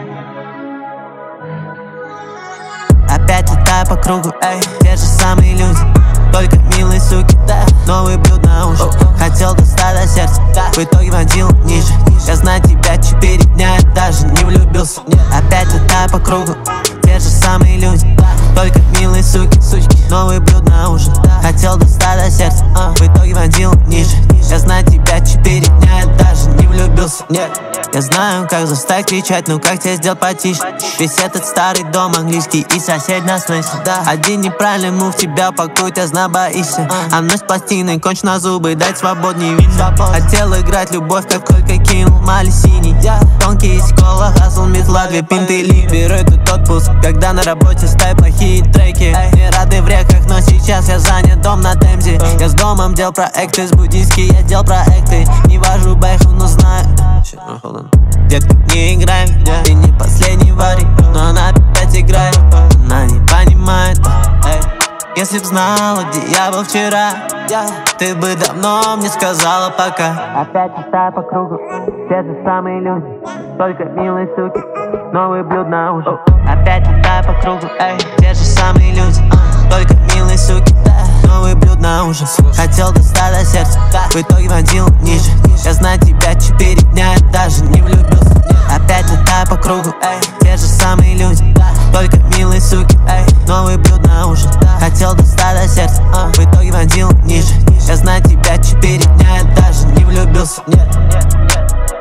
Опять летаю по кругу, эй, те же самые люди, только милые суки, да. Новый блюд на ужин, хотел достать до сердца, в итоге водил ниже. Я знаю тебя 4 дня, я даже не влюбился. Опять летаю по кругу, те же самые люди, только милые суки, новый блюд на ужин, хотел достать до сердца, в итоге водил ниже. Я знаю тебя 4 дня, я даже не влюбился. Я знаю, как заставить кричать, но как тебя сделать потише? Весь этот старый дом английский и сосед на слышит. Один неправильный мув, тебя пакует, я знаю, боишься. А мной с пластиной, конч на зубы, дать свободнее вид. Хотел играть любовь, как только кинул мали синий. Тонкий из кола, хасл, метла, 2 пинты ли. Беру этот отпуск, когда на работе ставь плохие треки. Не рады в реках, но сейчас я занят, дом на Темзе. Я с домом делал проекты, с буддийский я делал проекты. Не вожу бэху, но знаю. Детка, не играй, ты не последний варик, но она опять играет, она не понимает. Если б знала, где я был вчера, ты бы давно мне сказала пока. Опять летаю по кругу, те же самые люди, только милые суки, новый блюд на ужин. Опять летаю по кругу, эй, те же самые люди, только милые суки, новый блюд на ужин. Хотел достать до сердца, в итоге водил ниже. Я знаю тебя 4 дня, я даже не влюбился. Опять летаю по кругу, эй, те же самые люди, только милые суки, эй, новый блюд на ужин. Хотел достать до сердца, в итоге водил ниже. Я знаю тебя 4 дня, я даже не влюбился.